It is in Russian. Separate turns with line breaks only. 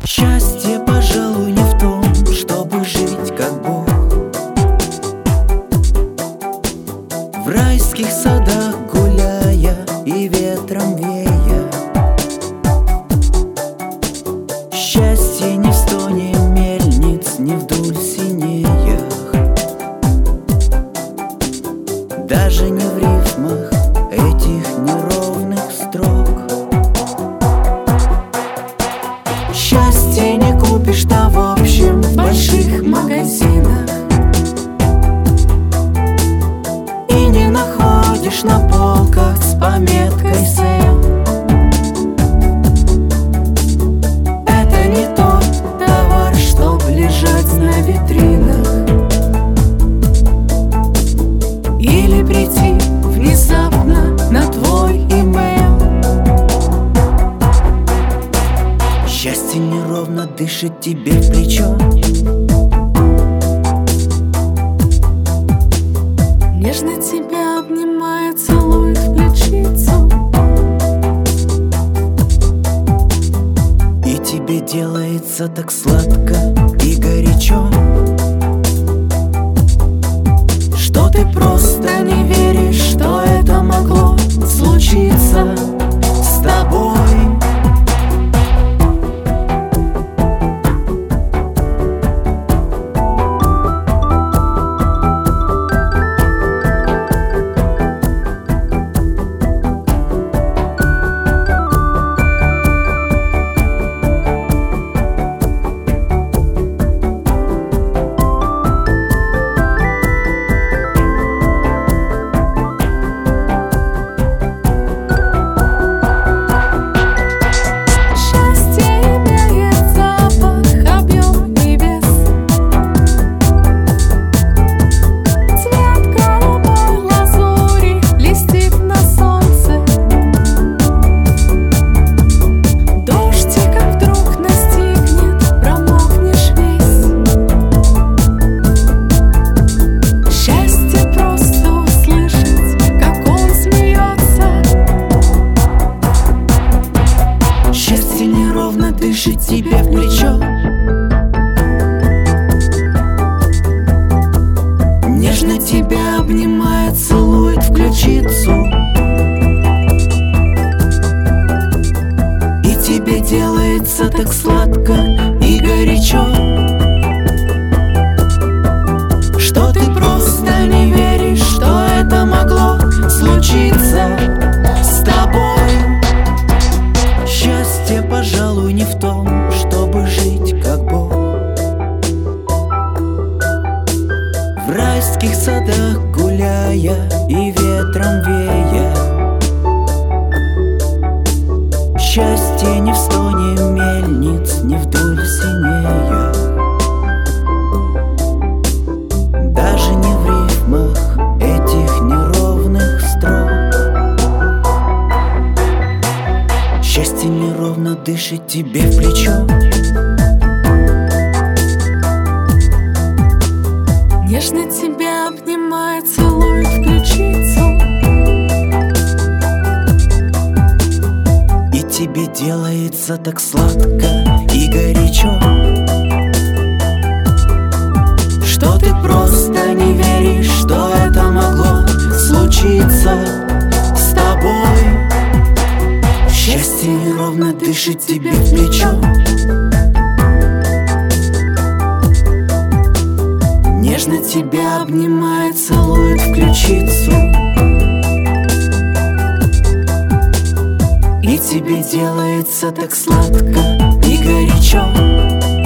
Счастье, пожалуй, не в том, чтобы жить как Бог, в райских садах гуляя и ветром вея. Счастье не в стоне мельниц, не в дульсинеях, даже не в рифмах этих неровных строк. Счастье не купишь-то в общем в больших магазинах, и не находишь на полках с пометкой «Сейл». Это не тот товар, чтоб лежать на витринах или прийти внезапно на твой имейл. Счастье неровно дышит тебе в плечо,
нежно тебя обнимает, целует в ключицу,
и тебе делается так сладко и горячо, что ты просто не веришь, что это могло случиться с тобой. Дышит тебе в плечо, нежно тебя обнимает, целует в ключицу, и тебе делается так сладко и горячо, что ты просто не веришь, что это могло случиться с тобой. Счастье, пожалуй, не в том, чтобы жить как Бог, в райских садах гуляя и ветром вея. Счастье не в стоне мельниц, не в дульсинеях, даже не в рифмах этих неровных строк. Счастье неровно дышит тебе в плечо,
нежно тебя обнимает, целует в ключицу,
и тебе делается так сладко и горячо, что ты просто не веришь, что это могло случиться с тобой. Счастье неровно дышит тебе в плечо, нежно тебя обнимает, целует в ключицу, и тебе делается так сладко и горячо,